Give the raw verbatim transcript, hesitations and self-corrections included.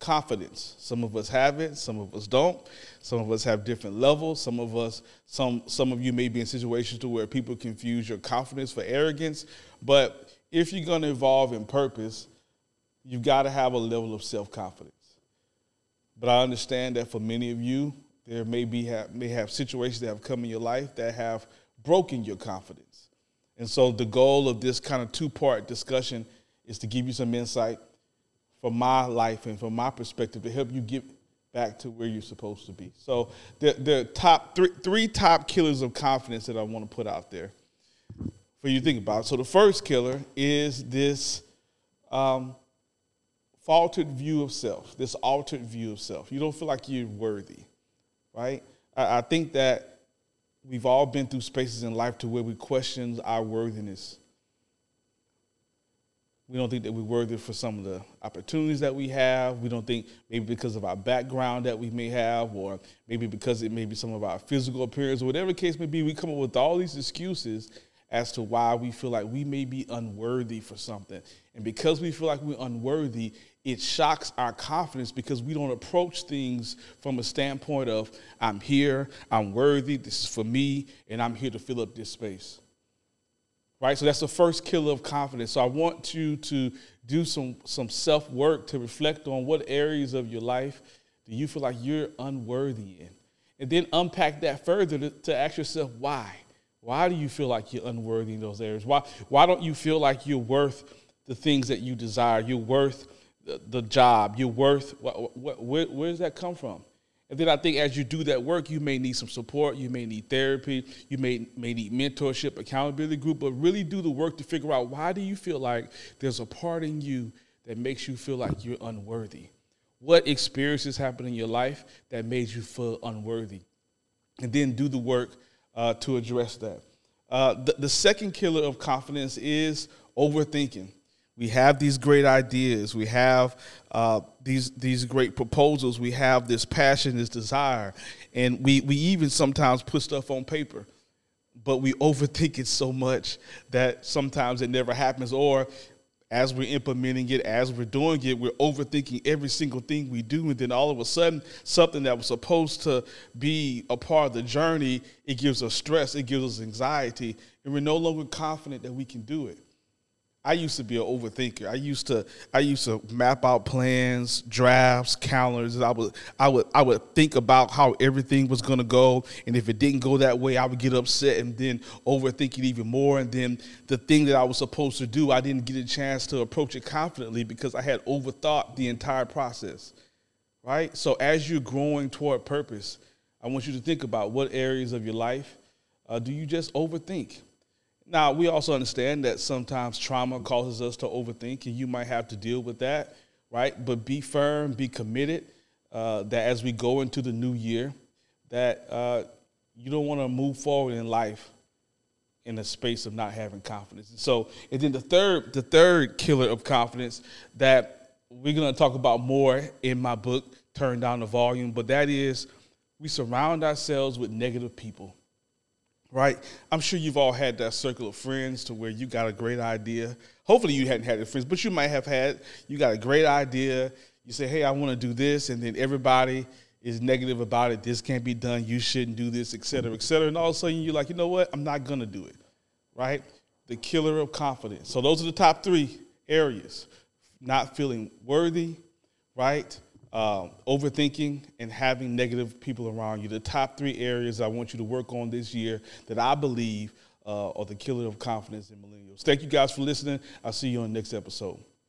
confidence. Some of us have it, some of us don't. Some of us have different levels. Some of us, some some of you may be in situations to where people confuse your confidence for arrogance. But if you're going to evolve in purpose, you've got to have a level of self-confidence. But I understand that for many of you, there may be have, may have situations that have come in your life that have broken your confidence. And so the goal of this kind of two-part discussion is to give you some insight from my life and from my perspective to help you get back to where you're supposed to be. So the the top three three top killers of confidence that I want to put out there for you to think about. So the first killer is this um, faltered view of self, this altered view of self. You don't feel like you're worthy, right? I, I think that we've all been through spaces in life to where we question our worthiness. We don't think that we're worthy for some of the opportunities that we have. We don't think maybe because of our background that we may have, or maybe because it may be some of our physical appearance, or whatever the case may be, we come up with all these excuses as to why we feel like we may be unworthy for something. And because we feel like we're unworthy, it shocks our confidence because we don't approach things from a standpoint of, I'm here, I'm worthy, this is for me, and I'm here to fill up this space. Right? So that's the first killer of confidence. So I want you to do some, some self-work to reflect on what areas of your life do you feel like you're unworthy in. And then unpack that further to, to ask yourself why. Why do you feel like you're unworthy in those areas? Why, why don't you feel like you're worth the things that you desire? You're worth the, the job. You're worth, what, what, where, where does that come from? And then I think as you do that work, you may need some support. You may need therapy. You may, may need mentorship, accountability group, but really do the work to figure out, why do you feel like there's a part in you that makes you feel like you're unworthy? What experiences happened in your life that made you feel unworthy? And then do the work uh, to address that. Uh, the, the second killer of confidence is overthinking. We have these great ideas. We have uh, these these great proposals. We have this passion, this desire, and we we even sometimes put stuff on paper, but we overthink it so much that sometimes it never happens. Or as we're implementing it, as we're doing it, we're overthinking every single thing we do, and then all of a sudden, something that was supposed to be a part of the journey, it gives us stress, it gives us anxiety, and we're no longer confident that we can do it. I used to be an overthinker. I used to I used to map out plans, drafts, calendars. I would I would I would think about how everything was going to go, and if it didn't go that way, I would get upset and then overthink it even more. And then the thing that I was supposed to do, I didn't get a chance to approach it confidently because I had overthought the entire process. Right? So as you're growing toward purpose, I want you to think about what areas of your life uh, do you just overthink. Now, we also understand that sometimes trauma causes us to overthink, and you might have to deal with that, right? But be firm, be committed, uh, that as we go into the new year, that uh, you don't want to move forward in life in a space of not having confidence. And so, and then the third, the third killer of confidence that we're going to talk about more in my book, Turn Down the Volume, but that is we surround ourselves with negative people. Right? I'm sure you've all had that circle of friends to where you got a great idea. Hopefully you hadn't had it friends, but you might have had, you got a great idea. You say, hey, I want to do this. And then everybody is negative about it. This can't be done. You shouldn't do this, et cetera, et cetera. And all of a sudden you're like, you know what? I'm not going to do it. Right? The killer of confidence. So those are the top three areas. Not feeling worthy, right? Uh, overthinking, and having negative people around you. The top three areas I want you to work on this year that I believe uh, are the killer of confidence in millennials. Thank you guys for listening. I'll see you on the next episode.